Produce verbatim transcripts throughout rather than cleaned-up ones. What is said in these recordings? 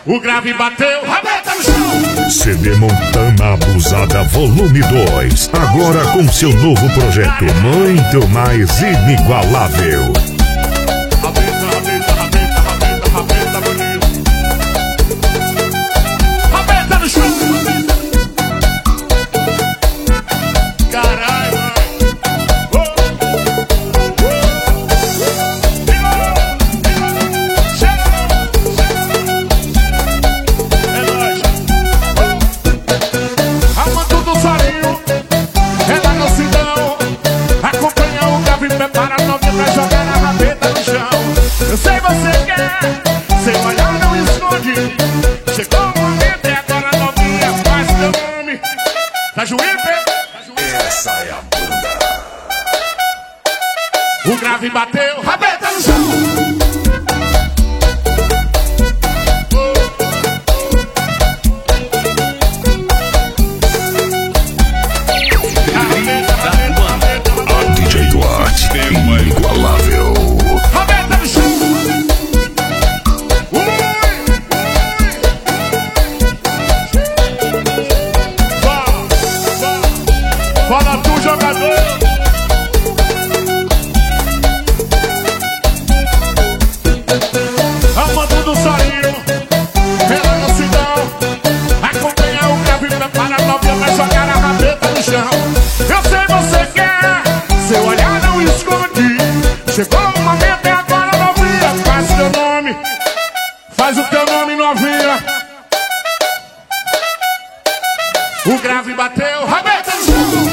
O grave bateu, rabeta no chão. C D Montana Abusada Volume dois. Agora com seu novo projeto muito mais inigualável. Rabeta, rabeta, rabeta, rabeta, rabeta, bonito. Rabeta no chão. Caralho, mano. Eu sei você quer, seu olhar não esconde. Chegou o momento e agora novinha faz teu nome. Tá joelho, essa é a banda. O grave bateu, rabeta no chão. A D J Duarte, inigualável. Fala tu, jogador. Amando do Sarinho, velocidade. Acompanha o grave, prepara a novinha, vai jogar a rabeta no chão. Eu sei você quer, seu olhar não esconde. Chegou o momento e agora novinha, faz teu nome. Faz o teu nome, novinha. O grave bateu, rabeta no chão.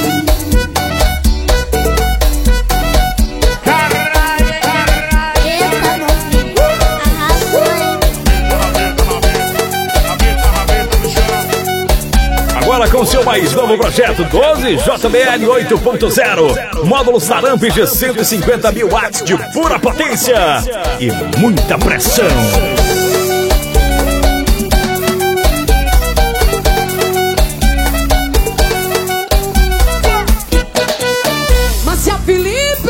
Agora com seu mais novo projeto doze J B L oito ponto zero, módulo Saramp de cento e cinquenta mil watts de pura potência e muita pressão. Márcia Felipe.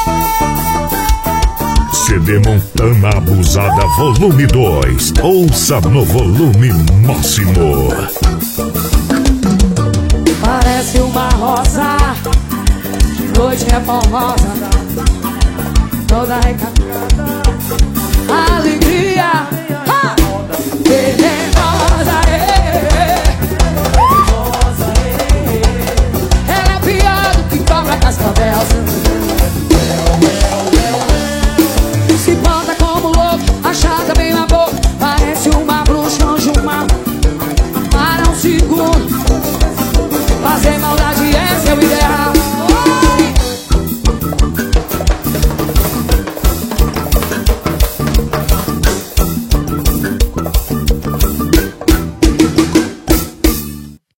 C D Montana Abusada Volume dois. Ouça no volume máximo. Parece uma rosa, de noite é formosa, toda recatada, alegria.